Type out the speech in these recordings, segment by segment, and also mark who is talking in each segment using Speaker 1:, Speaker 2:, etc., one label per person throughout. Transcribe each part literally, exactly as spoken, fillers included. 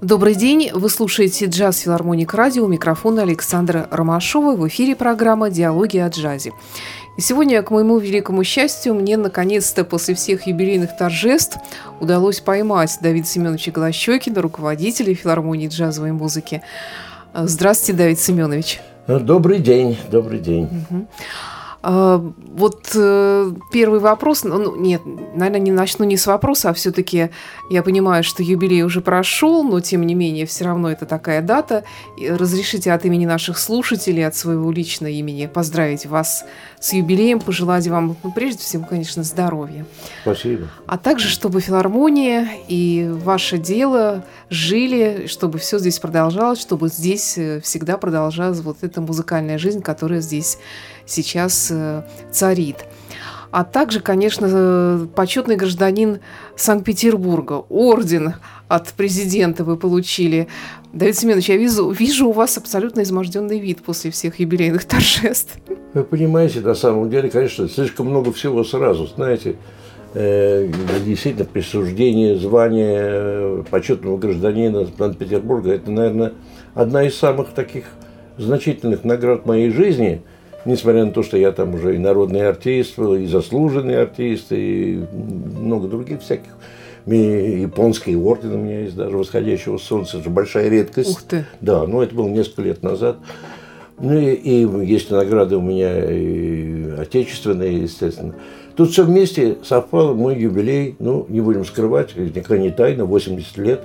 Speaker 1: Добрый день. Вы слушаете «Джаз Филармоник Радио». У микрофона Александра Ромашова. В эфире программа «Диалоги о джазе». И сегодня, к моему великому счастью, мне наконец-то после всех юбилейных торжеств удалось поймать Давида Семеновича Голощёкина, руководителя филармонии джазовой музыки. Здравствуйте, Давид Семенович.
Speaker 2: Добрый день, добрый день.
Speaker 1: Угу. А, вот э, первый вопрос, ну нет, наверное, не начну не с вопроса, а все-таки я понимаю, что юбилей уже прошел, но тем не менее все равно это такая дата. И разрешите от имени наших слушателей, от своего личного имени поздравить вас с юбилеем, пожелать вам, ну, прежде всего, конечно, здоровья.
Speaker 2: Спасибо.
Speaker 1: А также, чтобы филармония и ваше дело жили, чтобы все здесь продолжалось, чтобы здесь всегда продолжалась вот эта музыкальная жизнь, которая здесь сейчас э, царит. А также, конечно, почетный гражданин Санкт-Петербурга, орден от президента вы получили. Давид Семенович, я вижу, вижу у вас абсолютно изможденный вид после всех юбилейных торжеств.
Speaker 2: Вы понимаете, на самом деле, конечно, слишком много всего сразу. Знаете, э, действительно, присуждение звания почетного гражданина Санкт-Петербурга – это, наверное, одна из самых таких значительных наград моей жизни. Несмотря на то, что я там уже и народный артист, и заслуженный артист, и много других всяких. И японский орден у меня есть даже, восходящего солнца. Это же большая редкость.
Speaker 1: Ух ты!
Speaker 2: Да, ну это было несколько лет назад. Ну и, и есть награды у меня и отечественные, естественно. Тут все вместе совпало, мой юбилей, ну, не будем скрывать, никакая не тайна, восемьдесят лет.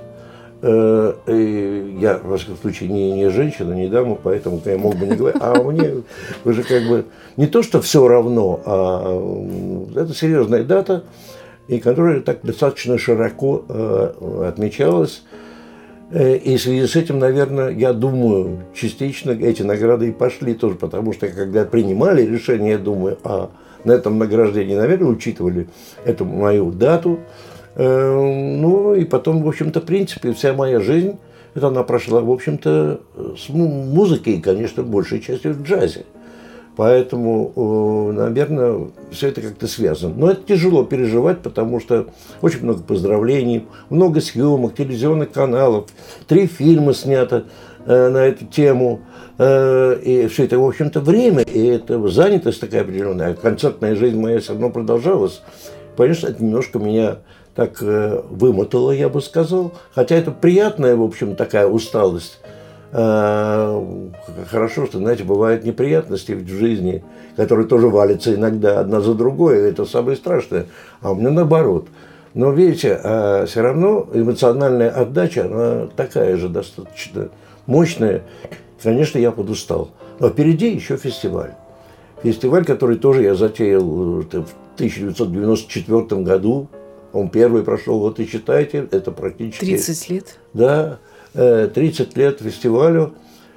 Speaker 2: И я, во всяком случае, не, не женщина, не дама, поэтому я мог бы не говорить. А мне уже как бы не то, что все равно, а это серьезная дата, и которая так достаточно широко э, отмечалась. И в связи с этим, наверное, я думаю, частично эти награды и пошли тоже, потому что когда принимали решение, я думаю, а на этом награждении, наверное, учитывали эту мою дату. Ну, и потом, в общем-то, в принципе, вся моя жизнь, это она прошла, в общем-то, с музыкой, конечно, большей частью в джазе. Поэтому, наверное, все это как-то связано. Но это тяжело переживать, потому что очень много поздравлений, много съемок, телевизионных каналов, три фильма снято э, на эту тему. Э, и все это, в общем-то, время, и это занятость такая определенная. А концертная жизнь моя все равно продолжалась. Конечно, это немножко меня так э, вымотало, я бы сказал. Хотя это приятная, в общем, такая усталость. Э, хорошо, что, знаете, бывают неприятности в жизни, которые тоже валятся иногда одна за другой. Это самое страшное. А у меня наоборот. Но, видите, э, все равно эмоциональная отдача, она такая же достаточно мощная. Конечно, я подустал. Но впереди еще фестиваль. Фестиваль, который тоже я затеял в тысяча девятьсот девяносто четвёртом году. Он первый прошел, вот и считайте, это практически...
Speaker 1: тридцать лет?
Speaker 2: Да, тридцать лет фестивалю.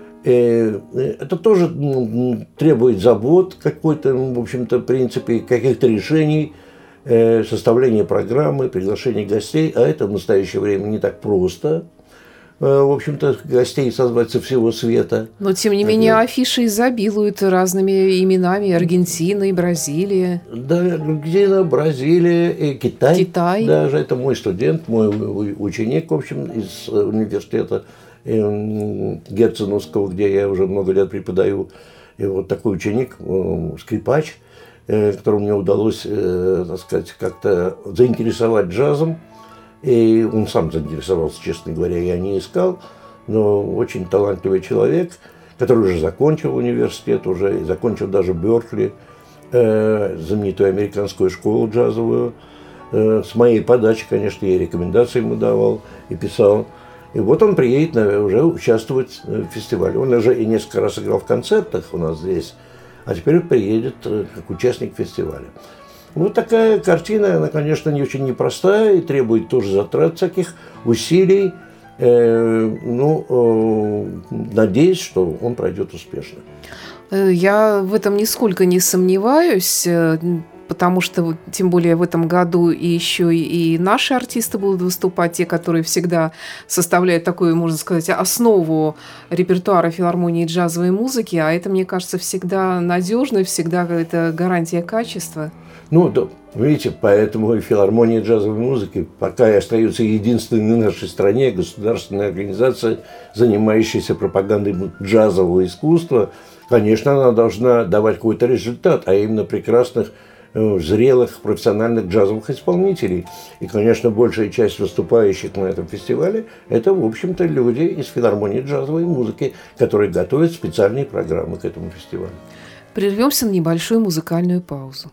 Speaker 2: Это тоже требует забот какой-то, в общем-то, в принципе, каких-то решений, составления программы, приглашения гостей. А это в настоящее время не так просто. В общем-то, гостей созвать со всего света.
Speaker 1: Но, тем не менее, афиши изобилуют разными именами. Аргентина и Бразилия.
Speaker 2: Да, Аргентина, Бразилия и Китай.
Speaker 1: Китай.
Speaker 2: Даже это мой студент, мой ученик, в общем, из университета Герценовского, где я уже много лет преподаю. И вот такой ученик, скрипач, которому мне удалось, так сказать, как-то заинтересовать джазом. И он сам заинтересовался, честно говоря, я не искал, но очень талантливый человек, который уже закончил университет, уже закончил даже Беркли, э, знаменитую американскую школу джазовую. Э, с моей подачи, конечно, я рекомендации ему давал и писал. И вот он приедет наверное, уже участвовать в фестивале. Он уже и несколько раз играл в концертах у нас здесь, а теперь приедет как участник фестиваля. Вот такая картина, она, конечно, не очень непростая и требует тоже затрат всяких усилий. Э, ну, э, надеюсь, что он пройдет успешно.
Speaker 1: Я в этом нисколько не сомневаюсь, потому что, тем более, в этом году и еще и наши артисты будут выступать, те, которые всегда составляют такую, можно сказать, основу репертуара филармонии джазовой музыки, а это, мне кажется, всегда надежно, всегда это гарантия качества.
Speaker 2: Ну, да, видите, поэтому и филармония джазовой музыки пока и остается единственной в нашей стране государственной организацией, занимающейся пропагандой джазового искусства. Конечно, она должна давать какой-то результат, а именно прекрасных, зрелых, профессиональных джазовых исполнителей. И, конечно, большая часть выступающих на этом фестивале – это, в общем-то, люди из филармонии джазовой музыки, которые готовят специальные программы к этому фестивалю.
Speaker 1: Прервемся на небольшую музыкальную паузу.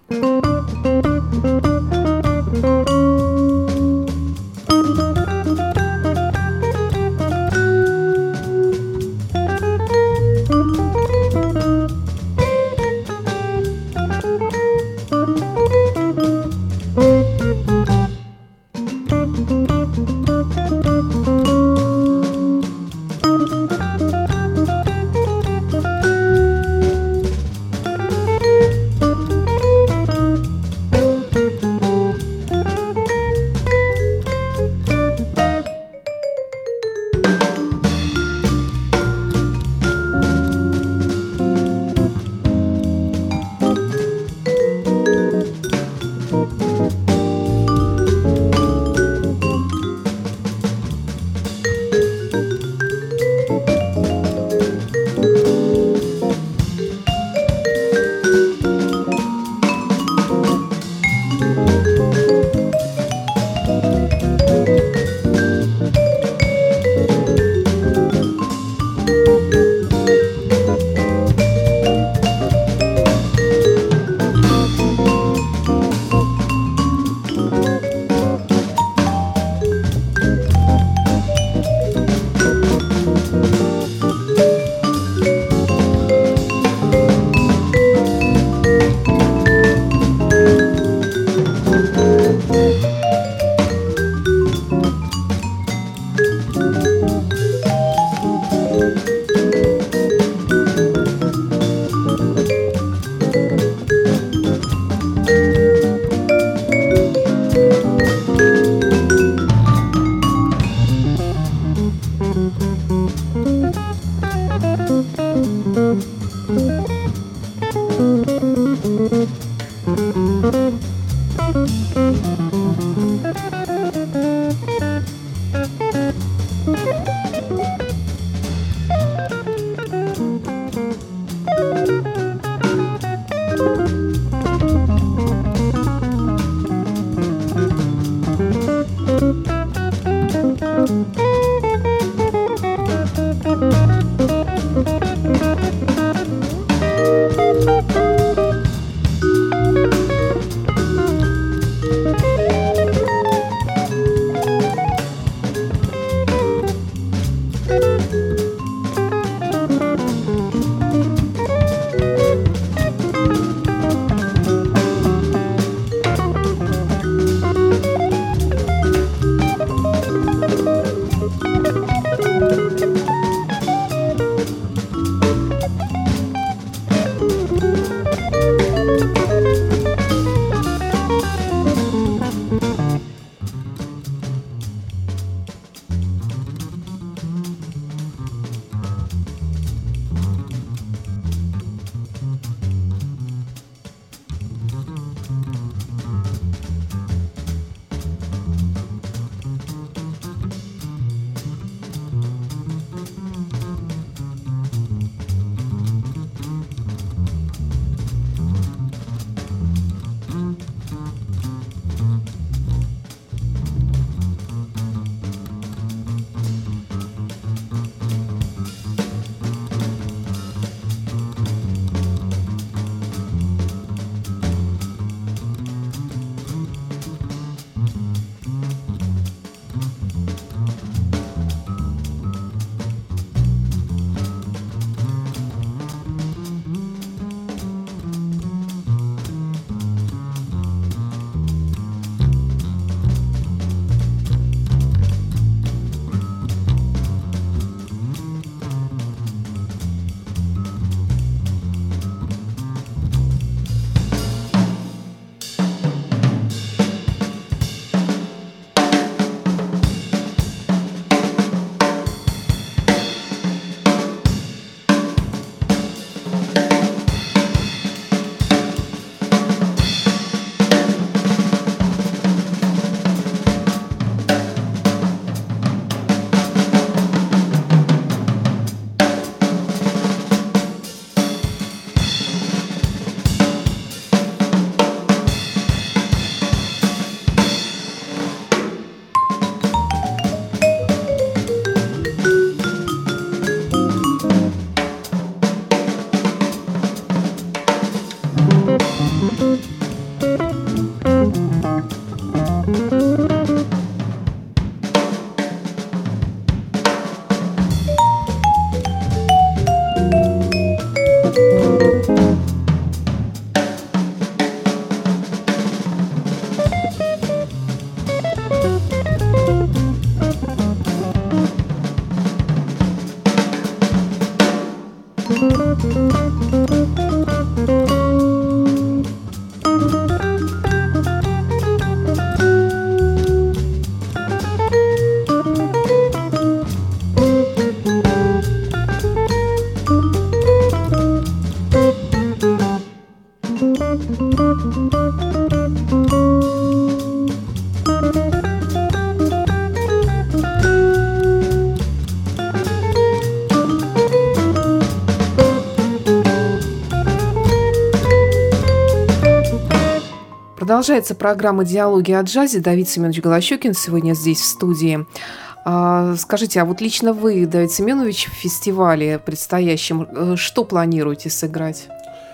Speaker 1: Продолжается программа «Диалоги о джазе». Давид Семенович Голощёкин сегодня здесь в студии. Скажите, а вот лично вы, Давид Семенович, в фестивале предстоящем, что планируете сыграть?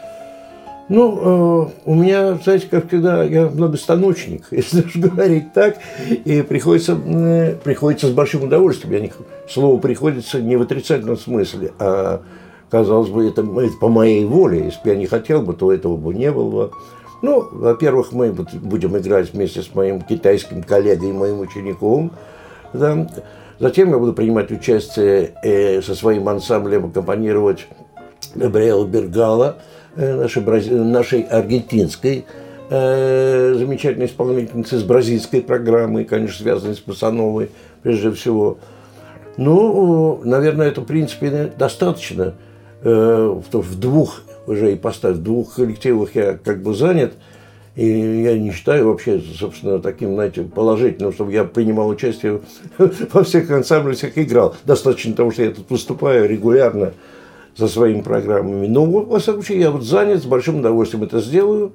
Speaker 2: Ну, у меня, знаете, как всегда, я многостаночник, если уж говорить так, и приходится, приходится с большим удовольствием. Я не, слово «приходится» не в отрицательном смысле, а, казалось бы, это, это по моей воле. Если бы я не хотел бы, то этого бы не было. Ну, во-первых, мы будем играть вместе с моим китайским коллегой и моим учеником. Да. Затем я буду принимать участие э, со своим ансамблем, аккомпанировать Габриэлу Бергала, э, нашей, брази... нашей аргентинской э, замечательной исполнительницы с бразильской программой, конечно, связанной с босановой прежде всего. Ну, наверное, это, в принципе, достаточно. Э, в двух уже ипостасях, в двух коллективах я как бы занят. И я не считаю вообще, собственно, таким, знаете, положительным, чтобы я принимал участие во всех ансамблях, всех играл. Достаточно того, что я тут выступаю регулярно со своими программами. Но, во всяком случае, я вот занят, с большим удовольствием это сделаю.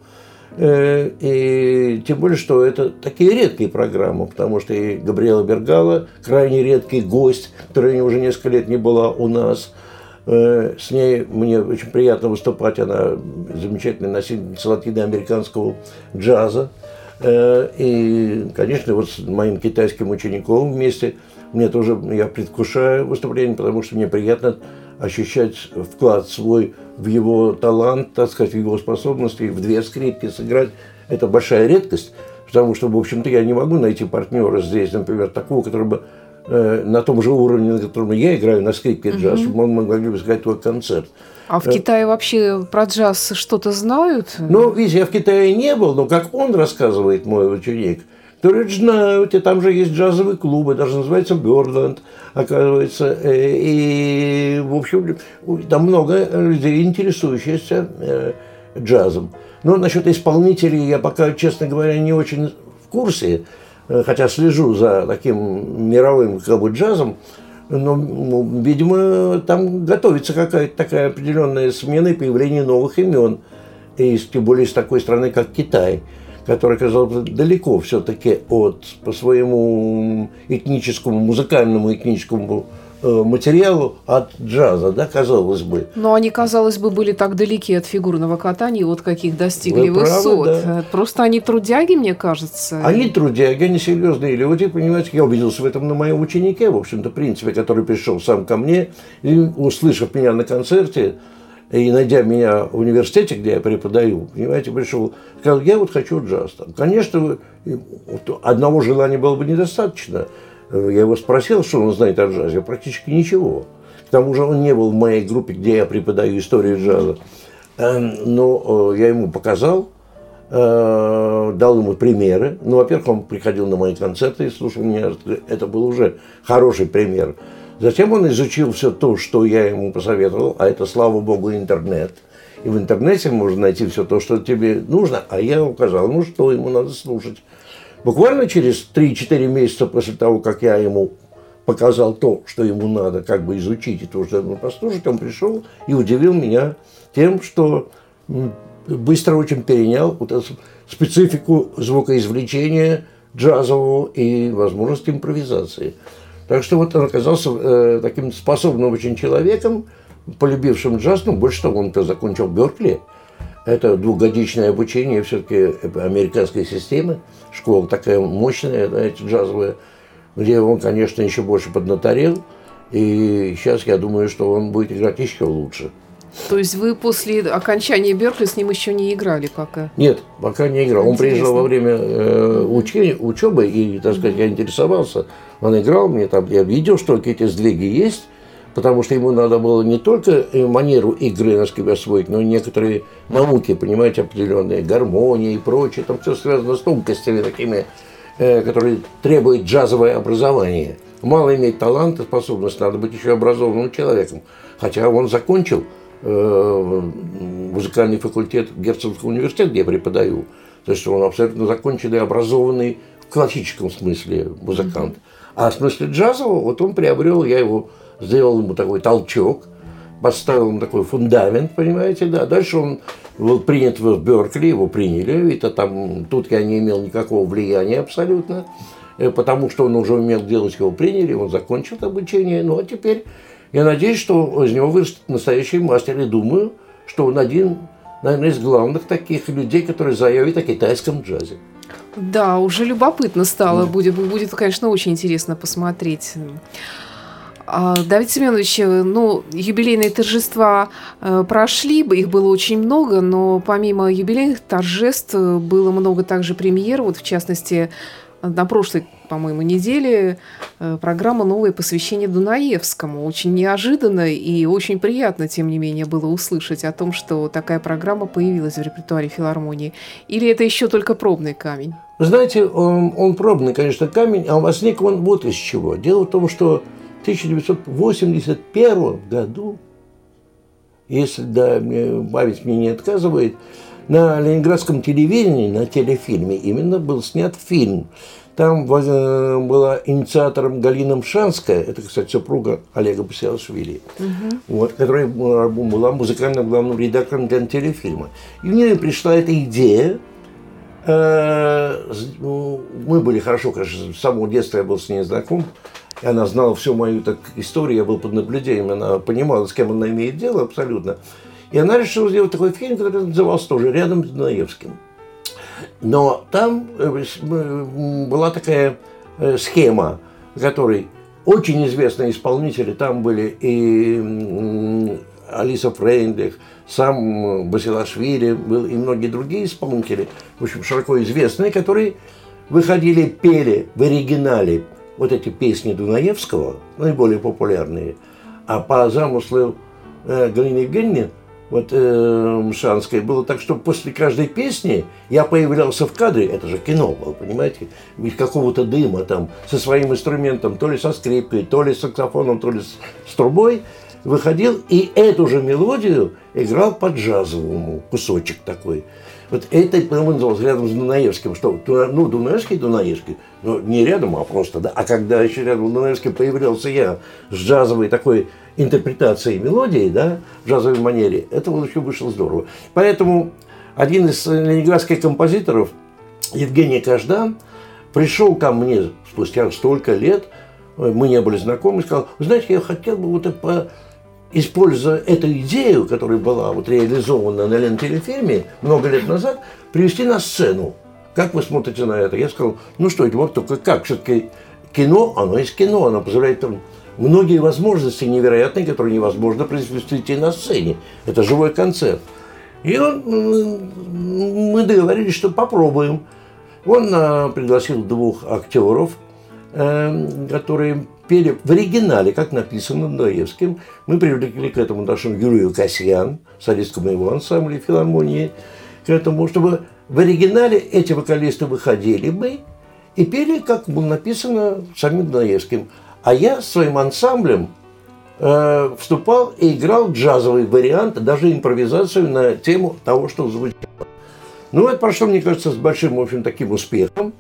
Speaker 2: И тем более, что это такие редкие программы, потому что и Габриэла Бергала, крайне редкий гость, которая уже несколько лет не была у нас. С ней мне очень приятно выступать, она замечательная носительница латиноамериканского джаза. И, конечно, вот с моим китайским учеником вместе мне тоже, я предвкушаю выступление, потому что мне приятно ощущать вклад свой в его талант, так сказать, в его способности, в две скрипки сыграть. Это большая редкость, потому что, в общем-то, я не могу найти партнера здесь, например, такого, который бы на том же уровне, на котором я играю на скрипке джаз, чтобы мы могли бы сыграть твой концерт.
Speaker 1: А в Китае вообще про джаз что-то знают?
Speaker 2: Ну, видите, я в Китае не был, но как он рассказывает, мой ученик, говорит, знают, и там же есть джазовые клубы, даже называется Бёрдленд, оказывается, и, в общем, там много людей, интересующихся джазом. Но насчет исполнителей я пока, честно говоря, не очень в курсе, хотя слежу за таким мировым как бы, джазом, но, ну, видимо, там готовится какая-то такая определенная смена и появление новых имен, и тем более из такой страны, как Китай, которая, казалось, далеко все-таки от по своему этническому, музыкальному этническому материалу от джаза, да, казалось бы.
Speaker 1: Но они, казалось бы, были так далеки от фигурного катания, вот каких достигли
Speaker 2: Вы
Speaker 1: высот.
Speaker 2: правы, да.
Speaker 1: Просто они трудяги, мне кажется.
Speaker 2: Они трудяги, они серьезные люди, понимаете. Я убедился в этом на моем ученике, в общем-то, в принципе, который пришел сам ко мне, и, услышав меня на концерте, и найдя меня в университете, где я преподаю, понимаете, пришел, сказал, я вот хочу джаз. Конечно, одного желания было бы недостаточно. Я его спросил, что он знает о джазе, практически ничего. К тому же он не был в моей группе, где я преподаю историю джаза. Но я ему показал, дал ему примеры. Ну, во-первых, он приходил на мои концерты и слушал меня. Это был уже хороший пример. Затем он изучил все то, что я ему посоветовал, а это, слава богу, интернет. И в интернете можно найти все то, что тебе нужно, а я указал, ну, что ему надо слушать. Буквально через три-четыре месяца после того, как я ему показал то, что ему надо как бы изучить и то, что ему послушать, он пришел и удивил меня тем, что быстро очень перенял вот эту специфику звукоизвлечения джазового и возможность импровизации. Так что вот он оказался э, таким способным очень человеком, полюбившим джаз, ну, больше того, он-то закончил Беркли. Это двухгодичное обучение все-таки американской системы, школа такая мощная, знаете, джазовая, где он, конечно, еще больше поднаторел, и сейчас я думаю, что он будет играть еще лучше.
Speaker 1: То есть вы после окончания Беркли с ним еще не играли пока?
Speaker 2: Нет, пока не играл.
Speaker 1: Интересно.
Speaker 2: Он приезжал во время э, учения, учебы, и, так сказать, я интересовался. Он играл, мне там, я видел, что какие-то сдвиги есть, потому что ему надо было не только манеру игры на скрипке освоить, но и некоторые науки, понимаете, определенные, гармонии и прочее. Там все связано с тонкостями такими, э, которые требуют джазовое образование. Мало иметь талант и способность, надо быть еще образованным человеком. Хотя он закончил э, музыкальный факультет Герцогского университета, где я преподаю. То есть он абсолютно законченный, образованный в классическом смысле музыкант. А в смысле джазового, вот он приобрел, я его сделал ему такой толчок, поставил ему такой фундамент, понимаете, да. Дальше он был принят в Беркли, его приняли. Это там, тут я не имел никакого влияния абсолютно, потому что он уже умел делать, его приняли, он закончил обучение. Ну, а теперь я надеюсь, что из него вырастет настоящий мастер. И думаю, что он один, наверное, из главных таких людей, которые заявят о китайском джазе.
Speaker 1: Да, уже любопытно стало. Да. Будет, будет, конечно, очень интересно посмотреть. Давид Семенович, ну, юбилейные торжества э, прошли, их было очень много, но помимо юбилейных торжеств было много также премьер. Вот, в частности, на прошлой, по-моему, неделе э, программа «Новое посвящение Дунаевскому». Очень неожиданно и очень приятно, тем не менее, было услышать о том, что такая программа появилась в репертуаре филармонии. Или это еще только пробный камень?
Speaker 2: Вы знаете, он, он пробный, конечно, камень, а возник он вот из чего. Дело в том, что в тысяча девятьсот восемьдесят первом году, если да, память мне не отказывает, на ленинградском телевидении, на телефильме именно был снят фильм. Там была инициатором Галина Мшанская, это, кстати, супруга Олега Басилашвили, угу. вот, которая была музыкальным главным редактором для телефильма. И мне пришла эта идея. Мы были хорошо, конечно, с самого детства я был с ней знаком. И она знала всю мою так, историю, я был под наблюдением, она понимала, с кем она имеет дело абсолютно. И она решила сделать такой фильм, который назывался тоже «Рядом с Дунаевским». Но там была такая схема, в которой очень известные исполнители, там были и Алиса Фрейндлих, сам Басилашвили, был и многие другие исполнители, в общем, широко известные, которые выходили, пели в оригинале вот эти песни Дунаевского, наиболее популярные, а по замыслу э, Галины Евгеньевны, вот э, Мшанской, было так, что после каждой песни я появлялся в кадре, это же кино было, понимаете, из какого-то дыма там, со своим инструментом, то ли со скрипкой, то ли с саксофоном, то ли с, с трубой, выходил и эту же мелодию играл по джазовому, кусочек такой. Вот это, по-моему, называлось рядом с Дунаевским, что, ну, Дунаевский, Дунаевский, ну, не рядом, а просто, да, а когда еще рядом с Дунаевским появлялся я с джазовой такой интерпретацией мелодии, да, в джазовой манере, это вот еще вышло здорово. Поэтому один из ленинградских композиторов, Евгений Каждан, пришел ко мне спустя столько лет, мы не были знакомы, и сказал: вы знаете, я хотел бы вот это, используя эту идею, которая была вот реализована на Лентелефильме много лет назад, привести на сцену. Как вы смотрите на это? Я сказал: ну что, вот только как? Все-таки кино, оно есть кино, оно позволяет там многие возможности невероятные, которые невозможно произвести на сцене. Это живой концерт. И он, мы договорились, что попробуем. Он пригласил двух актеров, которые пели в оригинале, как написано Дунаевским. Мы привлекли к этому нашу Юлию Касьян, солистку моего ансамбля филармонии, к этому, чтобы в оригинале эти вокалисты выходили бы и пели, как было написано самим Дунаевским. А я своим ансамблем э, вступал и играл джазовый вариант, даже импровизацию на тему того, что звучало. Ну, это прошло, мне кажется, с большим, в общем, таким успехом.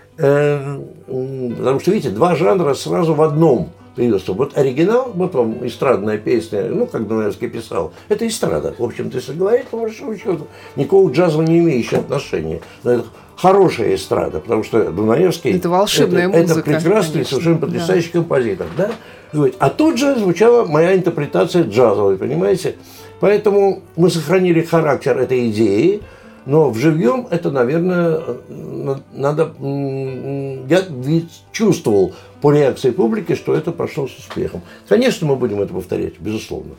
Speaker 2: Потому что, видите, два жанра сразу в одном появился. Вот оригинал, вот вам эстрадная песня, ну, как Дунаевский писал, это эстрада. В общем-то, если говорить, по большому счету, никакого джаза не имеющего отношения. Но это хорошая эстрада, потому что Дунаевский... Это волшебная это, музыка. Это прекрасный, конечно, совершенно потрясающий, да, композитор. Да? А тут же звучала моя интерпретация джазовой, понимаете? Поэтому мы сохранили характер этой идеи. Но в живьем это, наверное, надо... Я чувствовал по реакции публики, что это прошло с успехом. Конечно, мы будем это повторять, безусловно.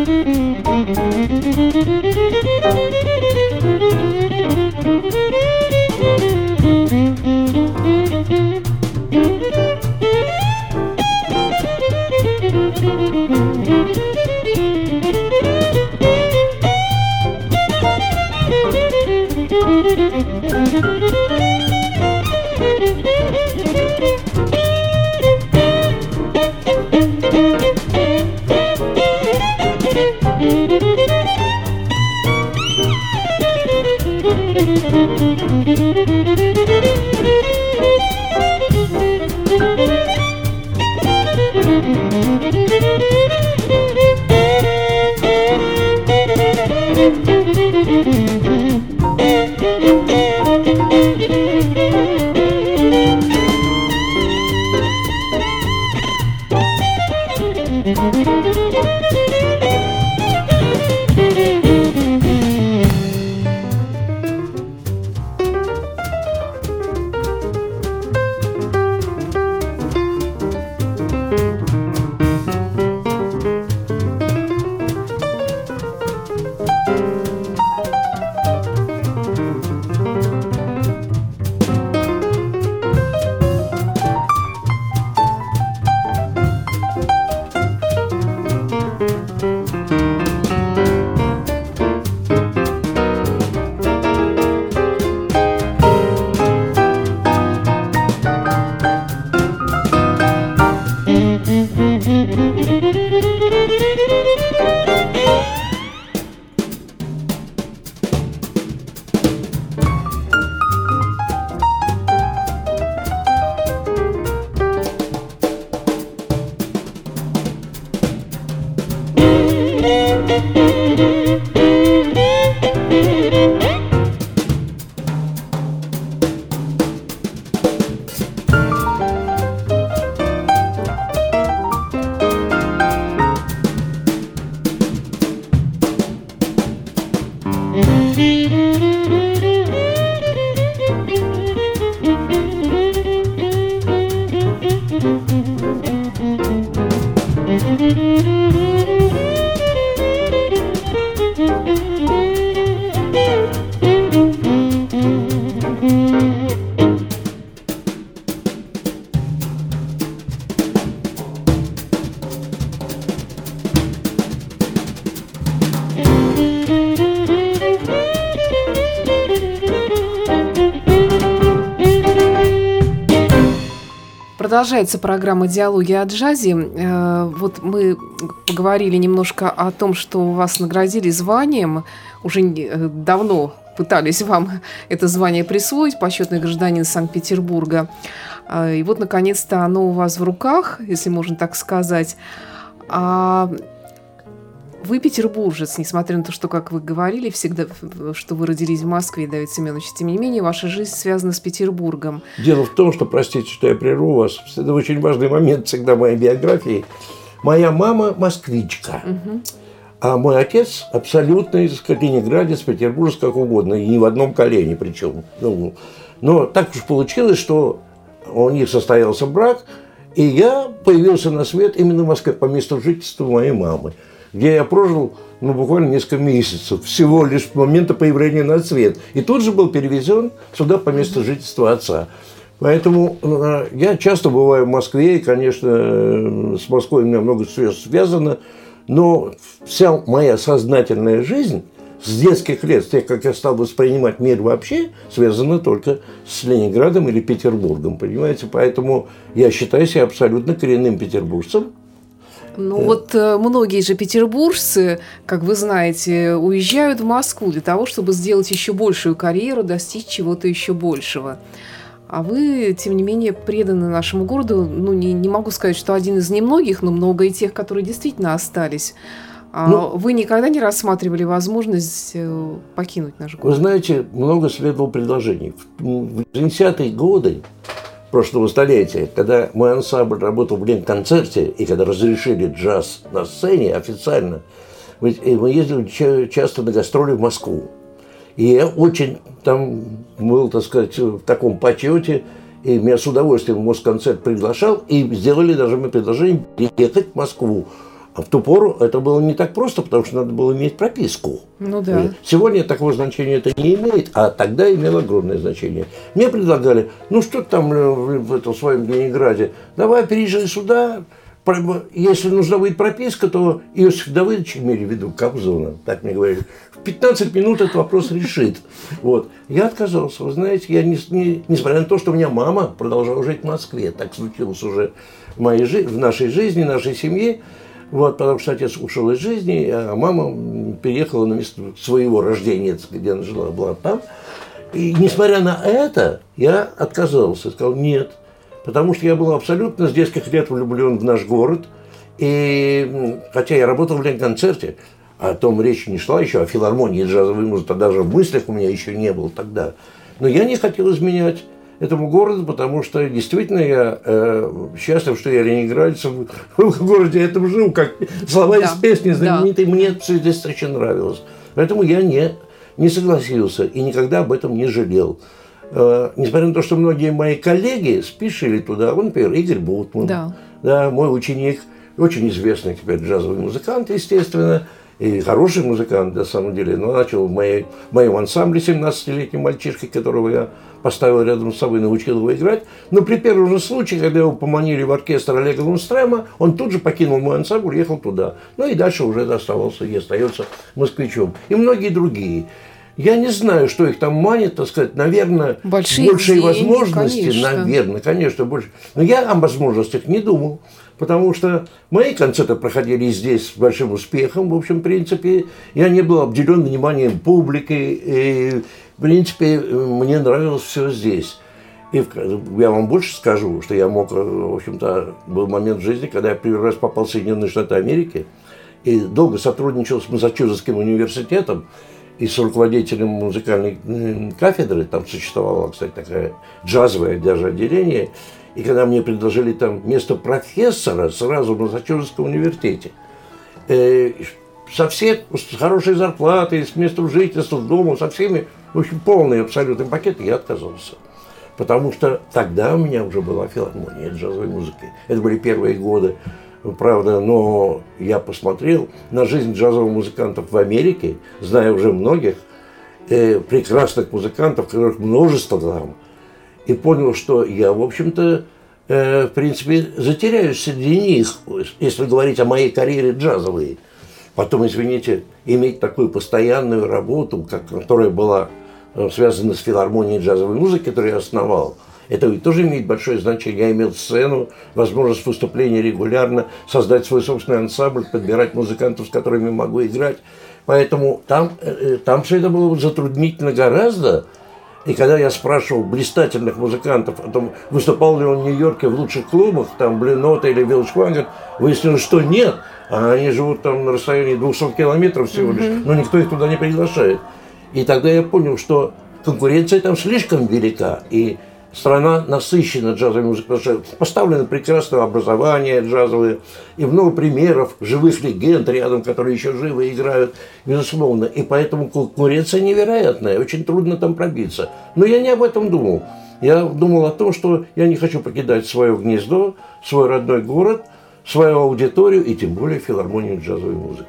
Speaker 1: Продолжается программа «Диалоги о джазе». Вот мы поговорили немножко о том, что вас наградили званием. Уже давно пытались вам это звание присвоить, почетный гражданин Санкт-Петербурга. И вот, наконец-то, оно у вас в руках, если можно так сказать. А вы петербуржец, несмотря на то, что, как вы говорили, всегда, что вы родились в Москве, Давид Семенович, тем не менее, ваша жизнь связана с Петербургом.
Speaker 2: Дело в том, что, простите, что я прерву вас, это очень важный момент всегда в моей биографии. Моя мама москвичка, угу. А мой отец абсолютно из Калининграда, с Петербурга, как угодно, и ни в одном колене причем. Ну, но так уж получилось, что у них состоялся брак, и я появился на свет именно в Москве по месту жительства моей мамы, где я прожил ну, буквально несколько месяцев, всего лишь с момента появления на свет. И тут же был перевезен сюда по месту жительства отца. Поэтому э, я часто бываю в Москве, и, конечно, э, с Москвой у меня много связано, но вся моя сознательная жизнь с детских лет, с тех, как я стал воспринимать мир вообще, связана только с Ленинградом или Петербургом, понимаете? Поэтому я считаю себя абсолютно коренным петербуржцем.
Speaker 1: Ну вот э, многие же петербуржцы, как вы знаете, уезжают в Москву для того, чтобы сделать еще большую карьеру, достичь чего-то еще большего. А вы, тем не менее, преданы нашему городу. Ну, не, не могу сказать, что один из немногих, но много и тех, которые действительно остались. А ну, вы никогда не рассматривали возможность э, покинуть наш город?
Speaker 2: Вы знаете, много следовало предложений. В восьмидесятые годы прошлого столетия, когда мой ансамбль работал в Ленконцерте, и когда разрешили джаз на сцене официально, мы ездили часто на гастроли в Москву. И я очень там был, так сказать, в таком почете, и меня с удовольствием Москонцерт приглашал, и сделали даже мне предложение ехать в Москву. А в ту пору это было не так просто, потому что надо было иметь прописку.
Speaker 1: Ну да.
Speaker 2: Сегодня такого значения это не имеет, а тогда имело огромное значение. Мне предлагали, ну что ты там в этом своем Ленинграде, давай переезжай сюда. Если нужна будет прописка, то Иосиф Давыдович, имели в виду Кобзона, так мне говорили, в пятнадцать минут этот вопрос решит. Вот. Я отказался. Вы знаете, я не, не, несмотря на то, что у меня мама продолжала жить в Москве, так случилось уже в, моей, в нашей жизни, в нашей семье. Вот, потому что отец ушел из жизни, а мама переехала на место своего рождения, где она жила, была там. И несмотря на это, я отказался, сказал нет. Потому что я был абсолютно с детских лет влюблен в наш город. И хотя я работал в Ленконцерте, о том речи не шла еще, о филармонии джазовой музыки, даже в мыслях у меня еще не было тогда. Но я не хотел изменять этому городу, потому что действительно я э, счастлив, что я ленинградец, в, в городе этом жил, как слова да, из песни знаменитой, да. Мне все здесь очень нравилось. Поэтому я не, не согласился и никогда об этом не жалел. Э, несмотря на то, что многие мои коллеги спешили туда, вот, например, Игорь Бутман, да. Да, мой ученик, очень известный теперь джазовый музыкант, естественно, и хороший музыкант, на самом деле, но начал в, моей, в моем ансамбле семнадцатилетним мальчишкой, которого я поставил рядом с собой, научил его играть. Но при первом же случае, когда его поманили в оркестр Олега Лунстрема, он тут же покинул мой ансамбль, уехал туда. Ну и дальше уже оставался и остается москвичом. И многие другие. Я не знаю, что их там манит, так сказать, наверное, большие, большие деньги, возможности, конечно. Наверное, конечно, больше. Но я о возможностях не думал, потому что мои концерты проходили здесь с большим успехом, в общем, в принципе, я не был обделен вниманием публики, и, в принципе, мне нравилось все здесь. И я вам больше скажу, что я мог, в общем-то, был момент в жизни, когда я первый раз попал в Соединенные Штаты Америки, и долго сотрудничал с Массачусетским университетом, и с руководителем музыкальной кафедры, там существовало, кстати, такое джазовое даже отделение, и когда мне предложили там место профессора сразу в Массачусетском университете, э, со всех, с хорошей зарплатой, с местом жительства, с домом, со всеми, в общем, полный абсолютный пакет, я отказался. Потому что тогда у меня уже была филармония джазовой музыки. Это были первые годы. Правда, но я посмотрел на жизнь джазовых музыкантов в Америке, зная уже многих э, прекрасных музыкантов, которых множество там, и понял, что я, в общем-то, э, в принципе, затеряюсь среди них, если говорить о моей карьере джазовой. Потом, извините, иметь такую постоянную работу, как, которая была э, связана с филармонией джазовой музыки, которую я основал, это ведь тоже имеет большое значение. Я имел сцену, возможность выступления регулярно, создать свой собственный ансамбль, подбирать музыкантов, с которыми могу играть. Поэтому там, там все это было затруднительно гораздо. И когда я спрашивал блистательных музыкантов о том, выступал ли он в Нью-Йорке в лучших клубах, там Blue Note или Village Vanguard, выяснилось, что нет. А они живут там на расстоянии двухсот километров всего лишь, но никто их туда не приглашает. И тогда я понял, что конкуренция там слишком велика. И страна насыщена джазовой музыкой, потому что поставлено прекрасное образование джазовое, и много примеров живых легенд рядом, которые еще живы играют, безусловно. И поэтому конкуренция невероятная, очень трудно там пробиться. Но я не об этом думал. Я думал о том, что я не хочу покидать свое гнездо, свой родной город, свою аудиторию и тем более филармонию джазовой музыки.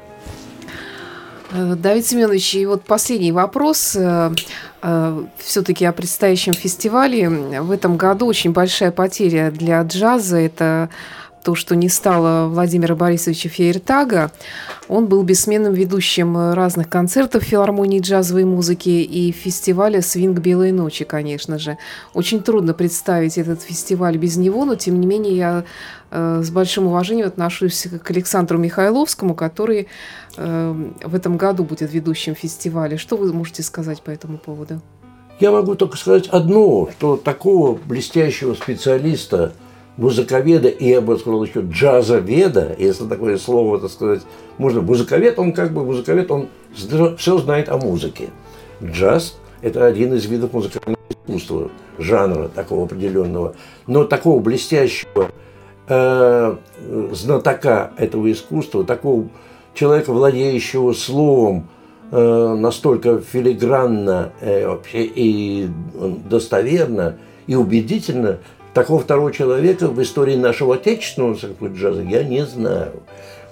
Speaker 1: Давид Семенович, и вот последний вопрос. Все-таки о предстоящем фестивале. В этом году очень большая потеря для джаза – это то, что не стало Владимира Борисовича Фейертага. Он был бессменным ведущим разных концертов филармонии джазовой музыки и фестиваля «Свинг Белой ночи», конечно же. Очень трудно представить этот фестиваль без него, но, тем не менее, я э, с большим уважением отношусь к Александру Михайловскому, который э, в этом году будет ведущим фестиваля. Что вы можете сказать по этому поводу?
Speaker 2: Я могу только сказать одно, что такого блестящего специалиста, музыковеда, и я бы сказал еще джазоведа, если такое слово, так сказать, можно. Музыковед, он как бы музыковед, он все знает о музыке. Джаз – это один из видов музыкального искусства, жанра такого определенного. Но такого блестящего э, знатока этого искусства, такого человека, владеющего словом э, настолько филигранно э, вообще и достоверно, и убедительно, такого второго человека в истории нашего отечественного джаза я не знаю.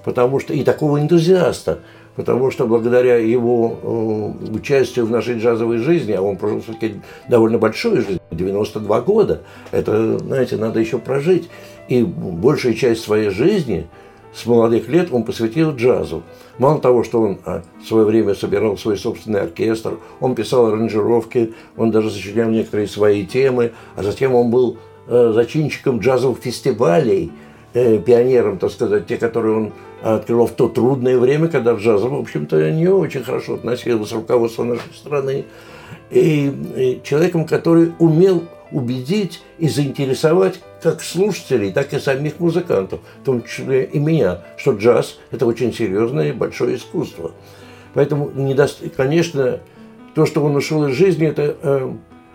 Speaker 2: потому что и такого энтузиаста, потому что благодаря его э, участию в нашей джазовой жизни, а он прожил все-таки довольно большую жизнь, девяносто два года, это, знаете, надо еще прожить, и большую часть своей жизни с молодых лет он посвятил джазу. Мало того, что он в свое время собирал свой собственный оркестр, он писал аранжировки, он даже сочинял некоторые свои темы, а затем он был э, зачинщиком джазовых фестивалей, э, пионером, так сказать, те, которые он открывал в то трудное время, когда в джаз, в общем-то, не очень хорошо относилось руководство нашей страны. И, и человеком, который умел убедить и заинтересовать как слушателей, так и самих музыкантов, в том числе и меня, что джаз – это очень серьезное и большое искусство. Поэтому, конечно, то, что он ушел из жизни, это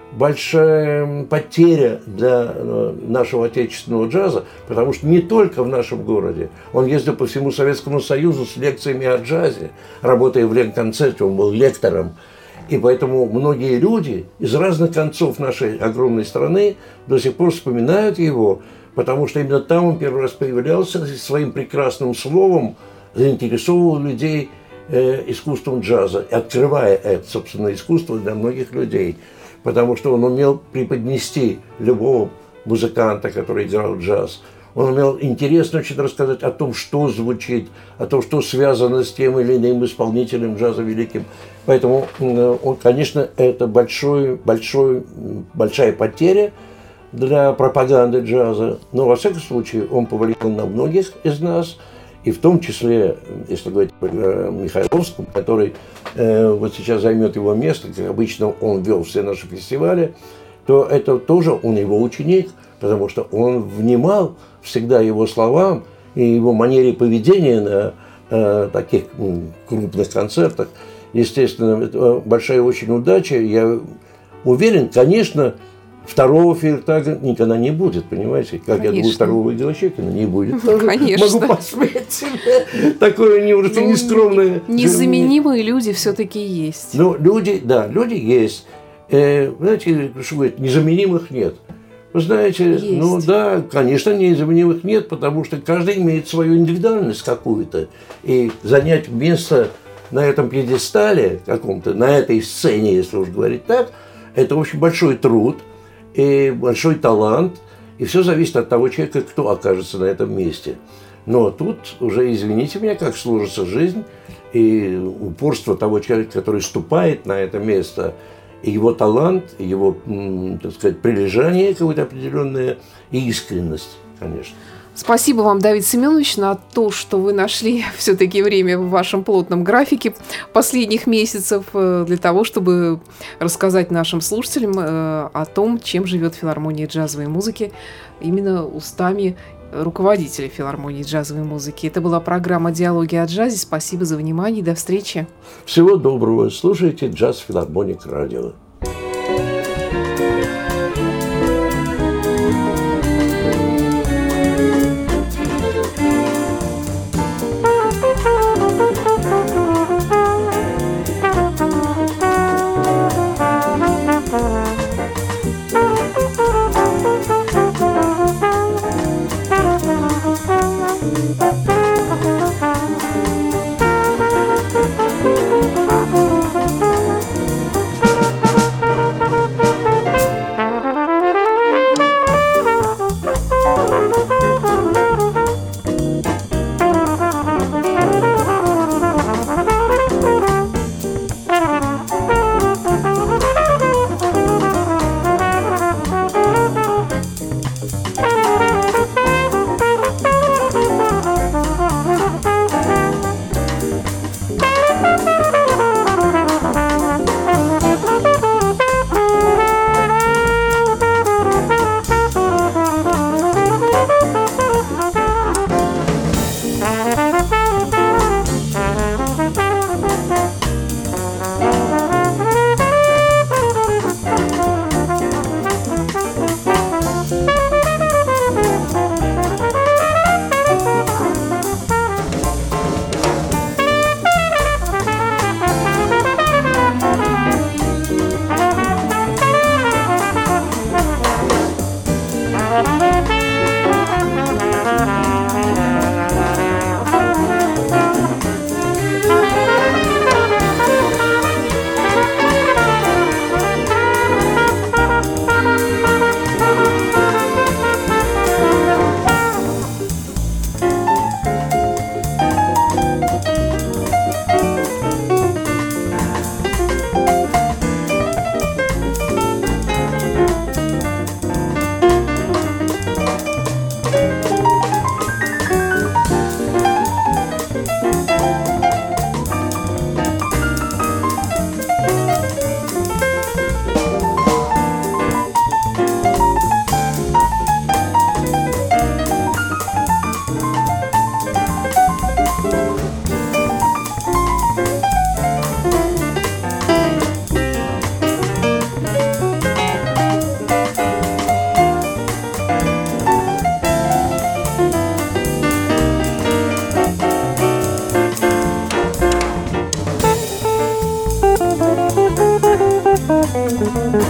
Speaker 2: большая потеря для нашего отечественного джаза, потому что не только в нашем городе. Он ездил по всему Советскому Союзу с лекциями о джазе, работая в Ленконцерте, он был лектором. И поэтому многие люди из разных концов нашей огромной страны до сих пор вспоминают его, потому что именно там он первый раз появлялся, своим прекрасным словом заинтересовывал людей э, искусством джаза, открывая это, собственно, искусство для многих людей. Потому что он умел преподнести любого музыканта, который играл джаз. Он умел интересно очень рассказать о том, что звучит, о том, что связано с тем или иным исполнителем джаза великим. Поэтому, он, конечно, это большой, большой, большая потеря для пропаганды джаза. Но, во всяком случае, он повлиял на многих из нас, и в том числе, если говорить о Михайловском, который э, вот сейчас займет его место, как обычно он вел все наши фестивали, то это тоже он его ученик, потому что он внимал всегда его словам и его манере поведения на э, таких крупных концертах. Естественно, это большая очень удача. Я уверен, конечно, второго Фейертага никогда не будет, понимаете? Как Конечно. Я думаю, второго Игоря Щекина не будет.
Speaker 1: Конечно.
Speaker 2: Могу посмеять себе. Такое немножко ну, нескромное.
Speaker 1: Незаменимые люди все-таки есть.
Speaker 2: Ну, люди, да, люди есть. Э, знаете, что говорит, незаменимых нет. Вы знаете, есть. Ну да, конечно, незаменимых нет, потому что каждый имеет свою индивидуальность какую-то. И занять место на этом пьедестале каком-то, на этой сцене, если уж говорить так, это очень большой труд и большой талант, и все зависит от того человека, кто окажется на этом месте. Но тут уже, извините меня, как сложится жизнь, и упорство того человека, который ступает на это место, и его талант, и его, так сказать, прилежание какое-то определенное, и искренность, конечно.
Speaker 1: Спасибо вам, Давид Семенович, на то, что вы нашли все-таки время в вашем плотном графике последних месяцев для того, чтобы рассказать нашим слушателям о том, чем живет филармония джазовой музыки, именно устами руководителя филармонии джазовой музыки. Это была программа «Диалоги о джазе». Спасибо за внимание и до встречи.
Speaker 2: Всего доброго. Слушайте «Джаз Филармоник Радио».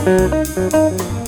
Speaker 2: Thank you.